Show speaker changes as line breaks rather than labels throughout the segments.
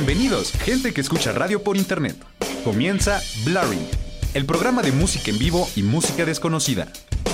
Bienvenidos, gente que escucha radio por internet. Comienza Blaring, el programa de música en vivo y música desconocida.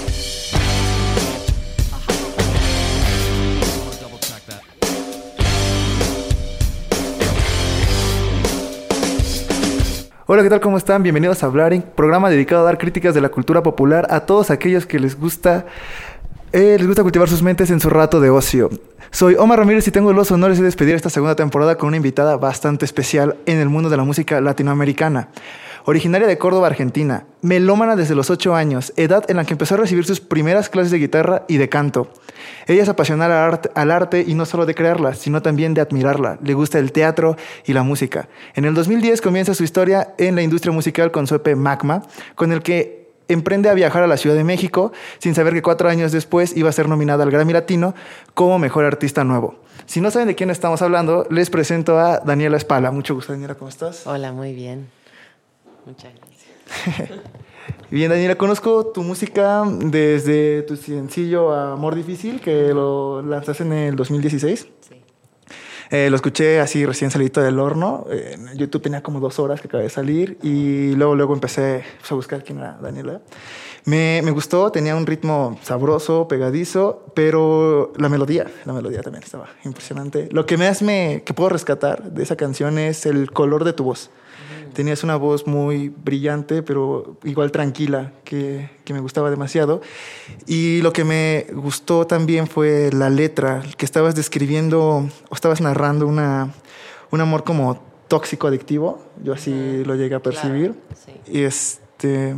Hola, ¿qué tal? ¿Cómo están? Bienvenidos a Blaring, programa dedicado a dar críticas de la cultura popular a todos aquellos que les gusta cultivar sus mentes en su rato de ocio. Soy Omar Ramírez y tengo los honores de despedir esta segunda temporada con una invitada bastante especial en el mundo de la música latinoamericana. Originaria de Córdoba, Argentina, melómana desde los 8 años, edad en la que empezó a recibir sus primeras clases de guitarra y de canto. Ella es apasionada al arte y no solo de crearla, sino también de admirarla. Le gusta el teatro y la música. En el 2010 comienza su historia en la industria musical con su EP Magma, con el que emprende a viajar a la Ciudad de México sin saber que 4 años después iba a ser nominada al Grammy Latino como Mejor Artista Nuevo. Si no saben de quién estamos hablando, les presento a Daniela Espala. Mucho gusto, Daniela, ¿cómo estás?
Hola, muy bien. Muchas gracias.
Bien, Daniela, conozco tu música desde tu sencillo Amor Difícil, que lo lanzaste en el 2016.
Sí.
Lo escuché así recién salidito del horno. En YouTube tenía como 2 horas que acabé de salir y luego empecé a buscar quién era Daniela. Me gustó, tenía un ritmo sabroso, pegadizo, pero la melodía también estaba impresionante. Lo que que puedo rescatar de esa canción es el color de tu voz. Tenías una voz muy brillante, pero igual tranquila, que me gustaba demasiado. Y lo que me gustó también fue la letra, que estabas describiendo o estabas narrando un amor como tóxico, adictivo. Yo así lo llegué a percibir.
Claro, sí.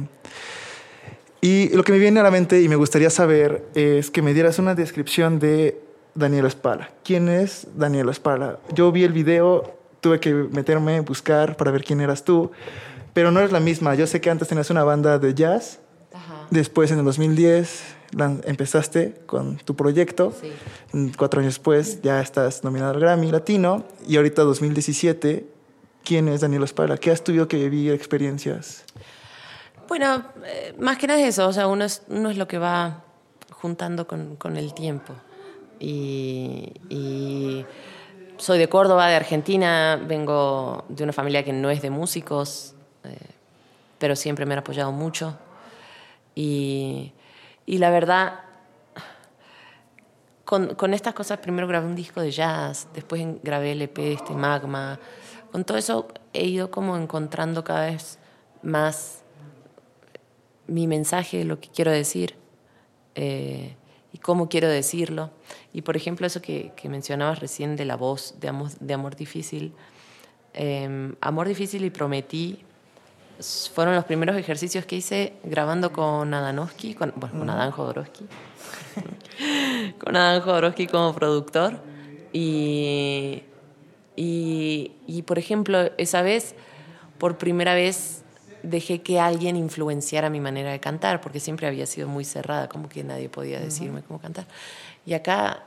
Y lo que me viene a la mente y me gustaría saber es que me dieras una descripción de Daniela Espala. ¿Quién es Daniela Espala? Yo vi el video, tuve que meterme, buscar para ver quién eras tú, pero no eres la misma. Yo sé que antes tenías una banda de jazz.
Ajá.
Después, en el 2010, empezaste con tu proyecto.
Sí.
4 años después ya estás nominada al Grammy Latino. Y ahorita, 2017, ¿quién es Daniela Espala? ¿Qué has tenido que vivir experiencias?
Bueno, más que nada es eso. O sea, uno es lo que va juntando con el tiempo. Y soy de Córdoba, de Argentina. Vengo de una familia que no es de músicos, pero siempre me han apoyado mucho. Y la verdad, con estas cosas, primero grabé un disco de jazz, después grabé el EP Magma. Con todo eso he ido como encontrando cada vez más mi mensaje, lo que quiero decir y cómo quiero decirlo. Y por ejemplo, eso que mencionabas recién de la voz de Amor Difícil. Amor Difícil y Prometí fueron los primeros ejercicios que hice grabando con Adanovsky, con Adán Jodorowsky. Con Adán Jodorowsky como productor. Y por ejemplo, esa vez, por primera vez, dejé que alguien influenciara mi manera de cantar, porque siempre había sido muy cerrada, como que nadie podía decirme cómo cantar. Y acá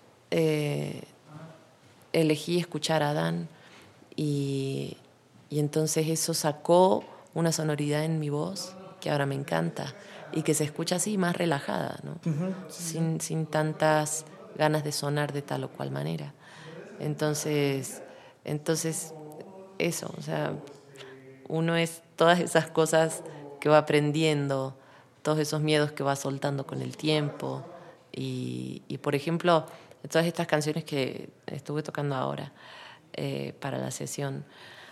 elegí escuchar a Adán y entonces eso sacó una sonoridad en mi voz que ahora me encanta y que se escucha así, más relajada, ¿no? Sin tantas ganas de sonar de tal o cual manera. Entonces eso, o sea, uno es todas esas cosas que va aprendiendo, todos esos miedos que va soltando con el tiempo. Y por ejemplo, todas estas canciones que estuve tocando ahora para la sesión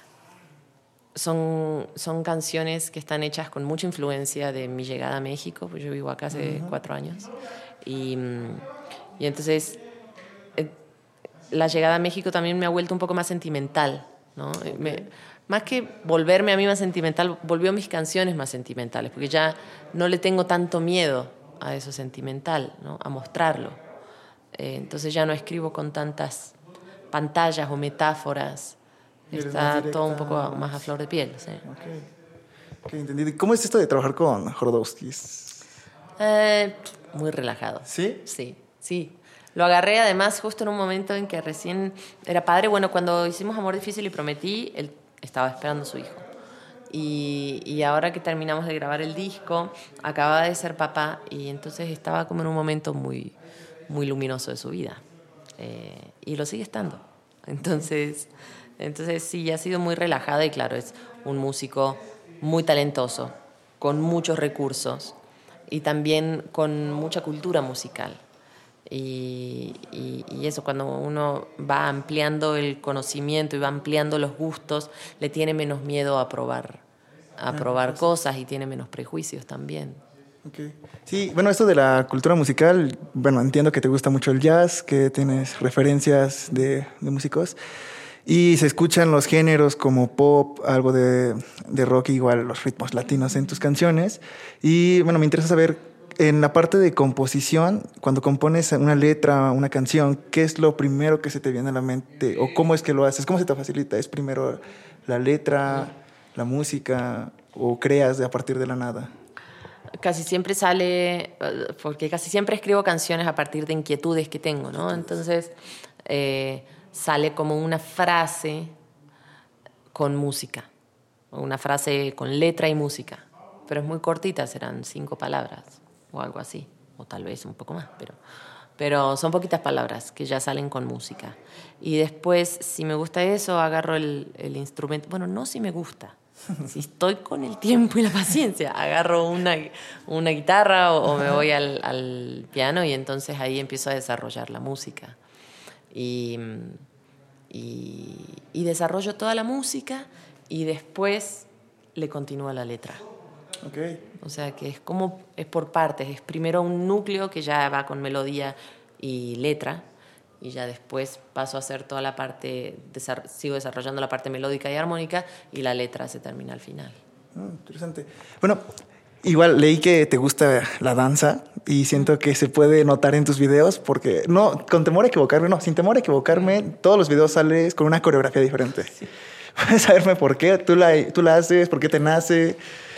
son canciones que están hechas con mucha influencia de mi llegada a México, pues yo vivo acá hace 4 años. Y entonces la llegada a México también me ha vuelto un poco más sentimental, ¿no? Más que volverme a mí más sentimental, volvió mis canciones más sentimentales, porque ya no le tengo tanto miedo a eso sentimental, ¿no? A mostrarlo. Entonces ya no escribo con tantas pantallas o metáforas. Está todo un poco más a flor de piel. Sí.
Okay, entendido. ¿Cómo es esto de trabajar con Jodorowsky?
Muy relajado.
¿Sí?
Sí. Lo agarré además justo en un momento en que recién era padre. Bueno, cuando hicimos Amor Difícil y Prometí, él estaba esperando a su hijo. Y ahora que terminamos de grabar el disco, acababa de ser papá y entonces estaba como en un momento muy, muy luminoso de su vida. Y lo sigue estando. Entonces Entonces sí, ha sido muy relajada y claro, es un músico muy talentoso, con muchos recursos y también con mucha cultura musical. Y eso, cuando uno va ampliando el conocimiento y va ampliando los gustos, le tiene menos miedo a probar cosas y tiene menos prejuicios también.
Okay. Sí, bueno, esto de la cultura musical, bueno, entiendo que te gusta mucho el jazz, que tienes referencias de músicos y se escuchan los géneros como pop, algo de rock, igual los ritmos latinos en tus canciones. Y bueno, me interesa saber, en la parte de composición, cuando compones una letra, una canción, ¿qué es lo primero que se te viene a la mente? ¿O cómo es que lo haces? ¿Cómo se te facilita? ¿Es primero la letra, la música o creas a partir de la nada?
Casi siempre sale, porque casi siempre escribo canciones a partir de inquietudes que tengo, ¿no? Entonces sale como una frase con música, o una frase con letra y música, pero es muy cortita, serán 5 palabras o algo así, o tal vez un poco más, pero son poquitas palabras que ya salen con música. Y después, si me gusta eso, agarro el instrumento. Bueno, no si me gusta. Si estoy con el tiempo y la paciencia, agarro una guitarra o me voy al piano y entonces ahí empiezo a desarrollar la música. Y desarrollo toda la música y después le continúa la letra.
Okay.
O sea que es por partes. Es primero un núcleo que ya va con melodía y letra, y ya después paso a hacer toda la parte, sigo desarrollando la parte melódica y armónica, y la letra se termina al final.
Interesante. Bueno, igual leí que te gusta la danza y siento que se puede notar en tus videos porque, sin temor a equivocarme, todos los videos sales con una coreografía diferente. Sí. ¿Puedes saberme por qué? ¿Tú la haces? ¿Por qué te nace?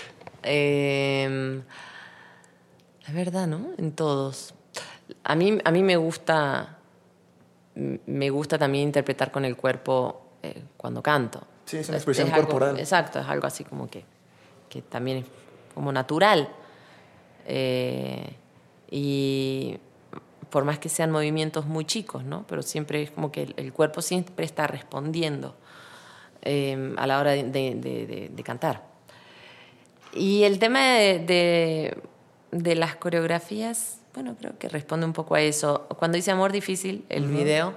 La verdad, ¿no? En todos. A mí me gusta también interpretar con el cuerpo cuando canto.
Sí, es una expresión corporal.
Exacto, es algo así como que también es como natural. Y por más que sean movimientos muy chicos, ¿no? Pero siempre es como que el cuerpo siempre está respondiendo a la hora de cantar. Y el tema de las coreografías, bueno, creo que responde un poco a eso. Cuando hice Amor Difícil, el video,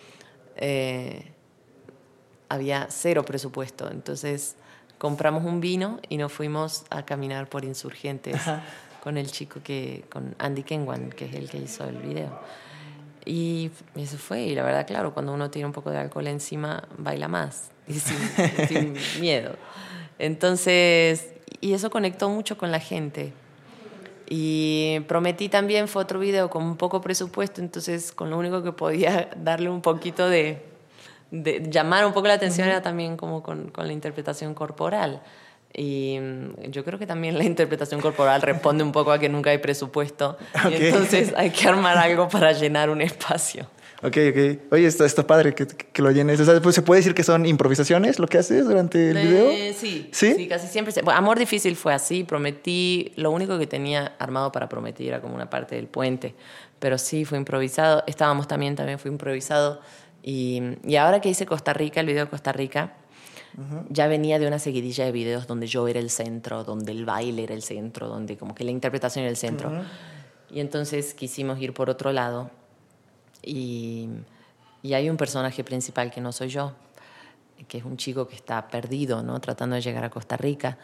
había 0 presupuesto. Entonces compramos un vino y nos fuimos a caminar por Insurgentes con el chico con Andy Kenwan, que es el que hizo el video. Y eso fue, y la verdad, claro, cuando uno tiene un poco de alcohol encima, baila más, y sin miedo. Entonces, y eso conectó mucho con la gente. Y Prometí también fue otro video con un poco presupuesto, entonces con lo único que podía darle un poquito de llamar un poco la atención era también como con la interpretación corporal. Y yo creo que también la interpretación corporal responde un poco a que nunca hay presupuesto. Okay. Y entonces hay que armar algo para llenar un espacio.
Ok. Oye, está padre que lo llenes. O sea, pues, ¿se puede decir que son improvisaciones lo que haces durante el video?
Sí, casi siempre. Bueno, Amor Difícil fue así. Prometí, lo único que tenía armado para Prometí era como una parte del puente. Pero sí, fue improvisado. Estábamos también fue improvisado. Y ahora que hice Costa Rica, el video de Costa Rica, ya venía de una seguidilla de videos donde yo era el centro, donde el baile era el centro, donde como que la interpretación era el centro. Y entonces quisimos ir por otro lado. Y hay un personaje principal que no soy yo, que es un chico que está perdido, ¿no? Tratando de llegar a Costa Rica.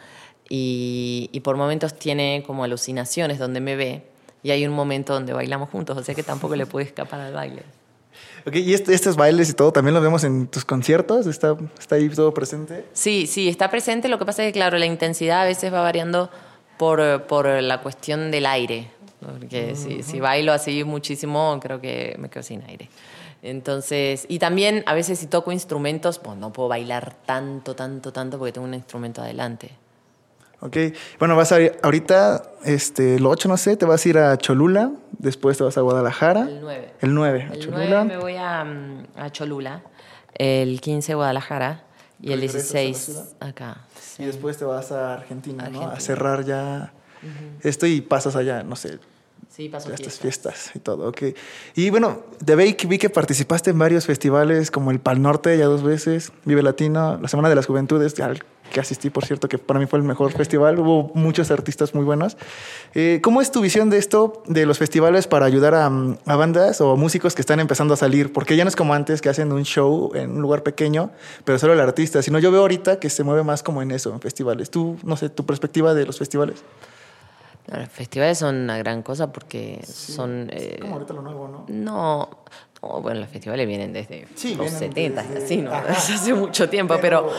Y por momentos tiene como alucinaciones donde me ve. Y hay un momento donde bailamos juntos, o sea que tampoco le puede escapar al baile.
Okay, ¿y estos bailes y todo también los vemos en tus conciertos? ¿Está ahí todo presente?
Sí, está presente. Lo que pasa es que, claro, la intensidad a veces va variando por la cuestión del aire. Porque si bailo así muchísimo, creo que me quedo sin aire. Entonces, y también a veces si toco instrumentos, pues no puedo bailar tanto, porque tengo un instrumento adelante.
Ok, bueno, vas a ir ahorita, el 8, no sé, te vas a ir a Cholula, después te vas a Guadalajara.
El 9.
El 9, a
el
Cholula.
9 me voy a Cholula, el 15 a Guadalajara y el 16 acá. Sí.
Y después te vas a Argentina, ¿no? A cerrar ya esto y pasas allá, no sé,
Sí, paso
Ya estas
fiestas.
fiestas y todo, ok. Y bueno, vi que participaste en varios festivales, como el Pal Norte ya 2 veces, Vive Latino, la Semana de las Juventudes, al que asistí, por cierto, que para mí fue el mejor festival. Hubo muchos artistas muy buenos. ¿Cómo es tu visión de esto, de los festivales para ayudar a bandas o músicos que están empezando a salir? Porque ya no es como antes, que hacen un show en un lugar pequeño, pero solo el artista, sino yo veo ahorita que se mueve más como en eso, en festivales. Tú, no sé, tu perspectiva de los festivales.
Los festivales son una gran cosa porque son...
Es como ahorita lo nuevo, ¿no?
No, bueno, los festivales vienen desde
Sí,
los
vienen
70,
desde-
así, ¿no?
Ajá.
Desde hace mucho tiempo,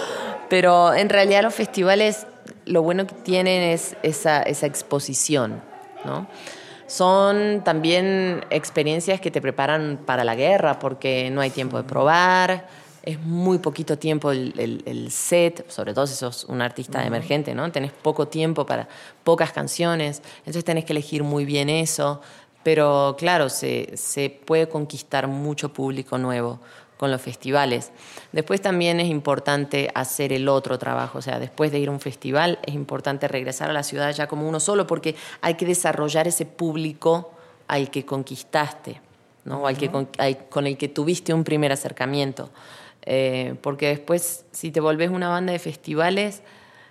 pero en realidad los festivales lo bueno que tienen es esa exposición, ¿no? Son también experiencias que te preparan para la guerra porque no hay tiempo de probar, es muy poquito tiempo el set, sobre todo si sos un artista emergente, ¿no? Tenés poco tiempo para pocas canciones, entonces tenés que elegir muy bien eso. Pero claro, se puede conquistar mucho público nuevo con los festivales. Después también es importante hacer el otro trabajo, o sea, después de ir a un festival es importante regresar a la ciudad ya como uno solo, porque hay que desarrollar ese público al que conquistaste, ¿no? O con el que tuviste un primer acercamiento. Porque después, si te volvés una banda de festivales,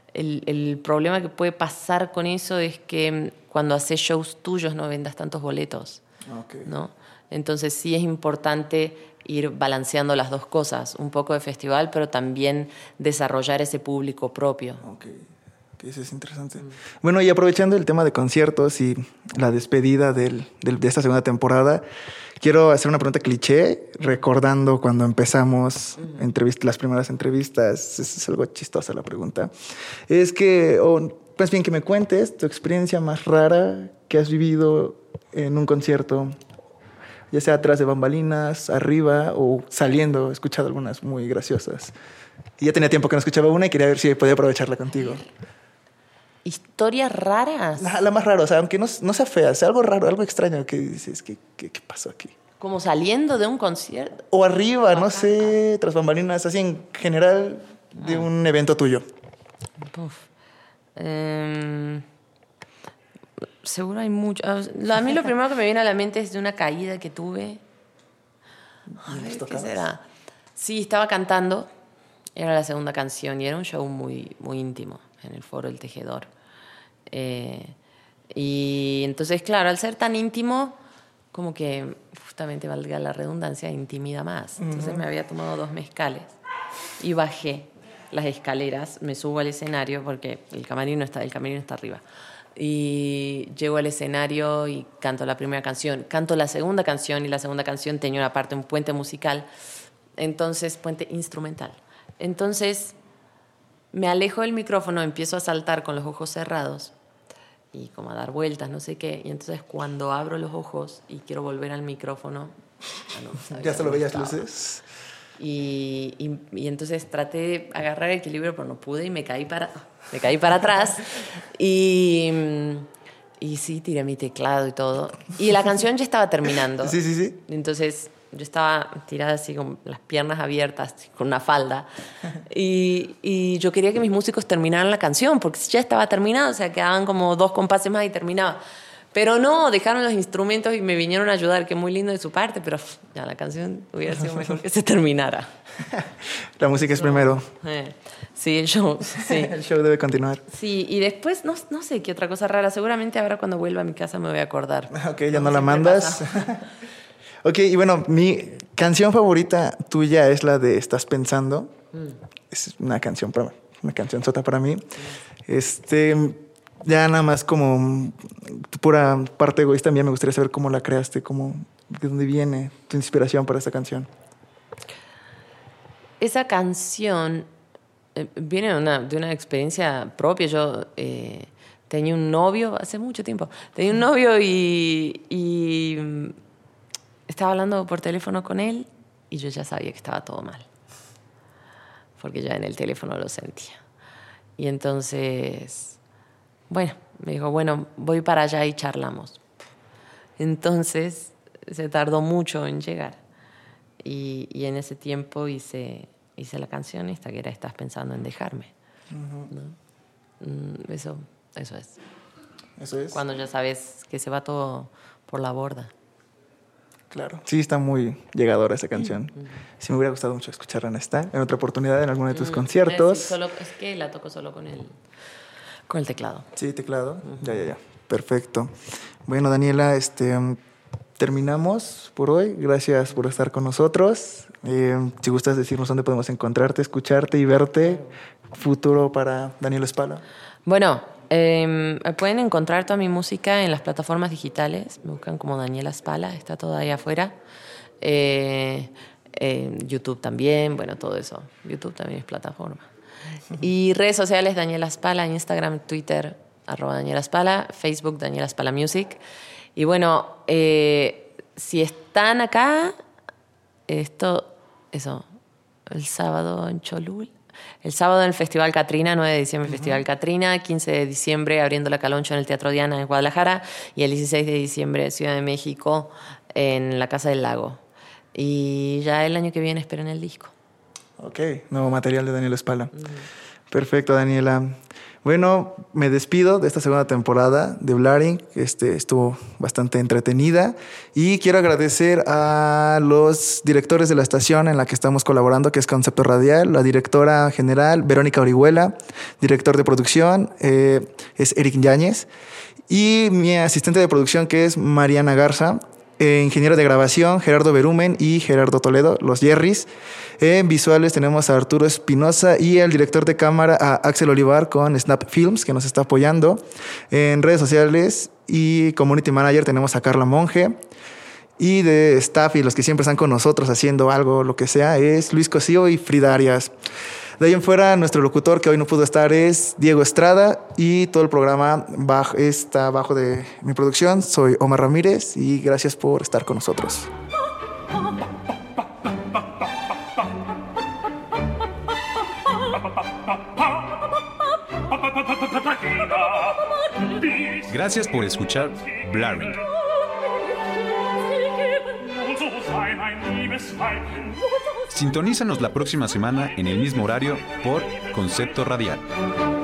el problema que puede pasar con eso es que cuando haces shows tuyos no vendas tantos boletos,
Okay.
¿no? Entonces sí es importante ir balanceando las dos cosas, un poco de festival, pero también desarrollar ese público propio.
Ok, eso es interesante. Bueno, y aprovechando el tema de conciertos y la despedida de esta segunda temporada, quiero hacer una pregunta cliché, recordando cuando empezamos las primeras entrevistas. Es algo chistosa la pregunta. Es que, más bien que me cuentes tu experiencia más rara que has vivido en un concierto, ya sea atrás de bambalinas, arriba o saliendo. He escuchado algunas muy graciosas. Y ya tenía tiempo que no escuchaba una y quería ver si podía aprovecharla contigo.
¿Historias raras?
La más rara, o sea, aunque no sea fea, sea algo raro, algo extraño que dices, ¿qué pasó aquí?
¿Como saliendo de un concierto?
O arriba, no sé, tras bambalinas, así en general de un evento tuyo.
Uf. Seguro hay mucho. A mí lo primero que me viene a la mente es de una caída que tuve. A ver, ¿qué será? Sí, estaba cantando. Era la segunda canción y era un show muy, muy íntimo en el Foro El Tejedor. Y entonces, claro, al ser tan íntimo, como que, justamente valga la redundancia, intimida más. Entonces me había tomado 2 mezcales y bajé las escaleras, me subo al escenario porque el camerino está arriba. Y llego al escenario y canto la primera canción. Canto la segunda canción y la segunda canción tenía una parte, un puente musical, entonces puente instrumental. Entonces me alejo del micrófono, empiezo a saltar con los ojos cerrados y como a dar vueltas, no sé qué. Y entonces cuando abro los ojos y quiero volver al micrófono,
¿Ya solo veías luces?
Y entonces traté de agarrar el equilibrio, pero no pude y me caí para atrás. Y sí, tiré mi teclado y todo. Y la canción ya estaba terminando.
Sí.
Entonces yo estaba tirada así con las piernas abiertas, con una falda. Y yo quería que mis músicos terminaran la canción, porque ya estaba terminada, o sea, quedaban como 2 compases más y terminaba. Pero no, dejaron los instrumentos y me vinieron a ayudar, que muy lindo de su parte, pero ya la canción hubiera sido mejor que se terminara.
La música es primero.
Sí, el show. Sí.
El show debe continuar.
Sí, y después no sé qué otra cosa rara. Seguramente ahora cuando vuelva a mi casa me voy a acordar.
Ok, ya no la mandas. Ok, y bueno, mi canción favorita tuya es la de Estás Pensando. Es una canción sota para mí. Ya nada más como pura parte egoísta, también me gustaría saber cómo la creaste, de dónde viene tu inspiración para esta canción.
Esa canción viene de una experiencia propia. Yo tenía un novio hace mucho tiempo. Tenía un novio y estaba hablando por teléfono con él y yo ya sabía que estaba todo mal. Porque ya en el teléfono lo sentía. Y entonces, bueno, me dijo, bueno, voy para allá y charlamos. Entonces se tardó mucho en llegar. Y en ese tiempo hice la canción esta que era Estás pensando en dejarme. ¿No? Eso es.
Eso es.
Cuando ya sabes que se va todo por la borda.
Claro. Sí, está muy llegadora esa canción. Sí, me hubiera gustado mucho escucharla en otra oportunidad, en alguno de tus conciertos.
Sí, es que la toco solo con el teclado.
Sí, teclado. Ya. Perfecto. Bueno, Daniela, terminamos por hoy. Gracias por estar con nosotros. Si gustas decirnos dónde podemos encontrarte, escucharte y verte. Futuro para Daniela Spala.
Bueno, pueden encontrar toda mi música en las plataformas digitales. Me buscan como Daniela Spala, está todo ahí afuera. YouTube también, bueno, todo eso. YouTube también es plataforma. Y redes sociales, Daniela Spala, Instagram, Twitter, @Daniela Spala, Facebook, Daniela Spala Music. Y bueno, si están acá, el sábado en Cholula. El sábado en el Festival Catrina, 9 de diciembre Festival Catrina, 15 de diciembre abriendo la Caloncho en el Teatro Diana en Guadalajara y el 16 de diciembre Ciudad de México en la Casa del Lago. Y ya el año que viene esperen el disco.
Ok, nuevo material de Daniela Spala. Perfecto, Daniela. Bueno, me despido de esta segunda temporada de Blaring. Estuvo bastante entretenida y quiero agradecer a los directores de la estación en la que estamos colaborando, que es Concepto Radial, la directora general Verónica Orihuela, director de producción es Eric Yáñez y mi asistente de producción, que es Mariana Garza. Ingeniero de grabación, Gerardo Berumen y Gerardo Toledo, los Jerrys. En visuales tenemos a Arturo Espinosa y el director de cámara, a Axel Olivar con Snap Films, que nos está apoyando. En redes sociales y community manager tenemos a Carla Monge. Y de staff y los que siempre están con nosotros haciendo algo, lo que sea, es Luis Cosío y Frida Arias. De ahí en fuera, nuestro locutor que hoy no pudo estar es Diego Estrada y todo el programa está bajo de mi producción. Soy Omar Ramírez y gracias por estar con nosotros.
Gracias por escuchar Blaring. Sintonízanos la próxima semana en el mismo horario por Concepto Radial.